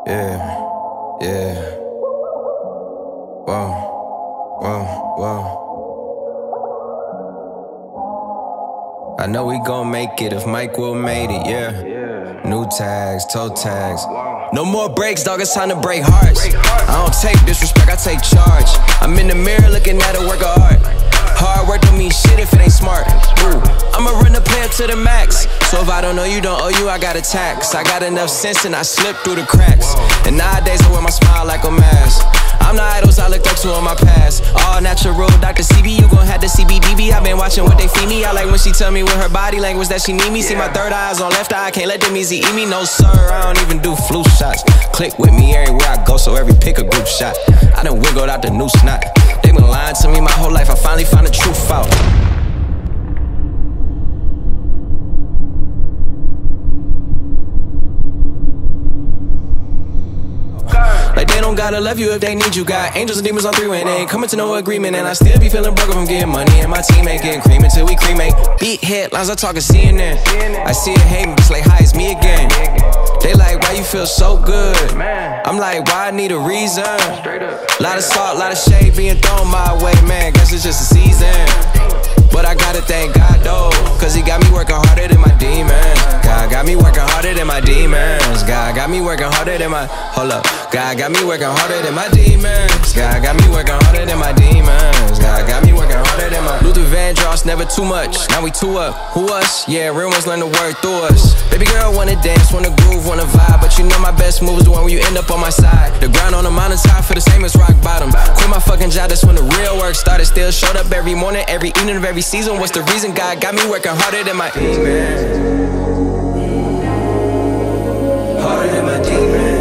Yeah, yeah. Whoa, whoa, whoa. I know we gon' make it if Mike Will made it, yeah. New tags, toe tags. No more breaks, dog, it's time to break hearts. I don't take disrespect, I take charge. I'm in the mirror looking at a work of art. Hard work don't mean shit if it ain't smart. Ooh, I'ma run the player to the max. So if I don't know you, don't owe you, I got a tax. I got enough sense and I slip through the cracks. And nowadays I wear my smile like a mask. I'm the idols I looked up to in my past. All natural, Dr. CB, you gon' have the CBDB. I been watching what they feed me. I like when she tell me with her body language that she need me. See my third eye's on left eye, I can't let them easy eat me. No sir, I don't even do flu shots. Click with me everywhere I go, so every pick a group shot. I done wiggled out the noose knot. They been lying to me my whole life, I finally found the truth out. Like they don't gotta love you if they need you. Got angels and demons on three-way, they ain't coming to no agreement. And I still be feeling broke from getting money. And my team ain't getting cream until we cremate. Beat headlines, I talkin' CNN. I see it hating, just like, hi, it's me again. They like, why you feel so good? I'm like, why I need a reason? Lot of salt, lot of shade being thrown my way, man. Guess it's just a season. But I gotta thank God though, cause he got me working harder than my demons. God got me working harder than my demons. God got me working harder than my, hold up. God got me working harder than my demons. God got me working harder than my demons. God got me working harder than my Luther Vandross, never too much. Now we two up. Who us? Yeah, real ones learn to work through us. Baby girl wanna dance, wanna groove, wanna vibe. But you know my best move is the one where you end up on my side. The ground on the mountain top for the same as rock bottom. Quit my fucking job, that's when the real work started. Still showed up every morning, every evening of every season. What's the reason? God got me working harder than my demons. Harder than my demons.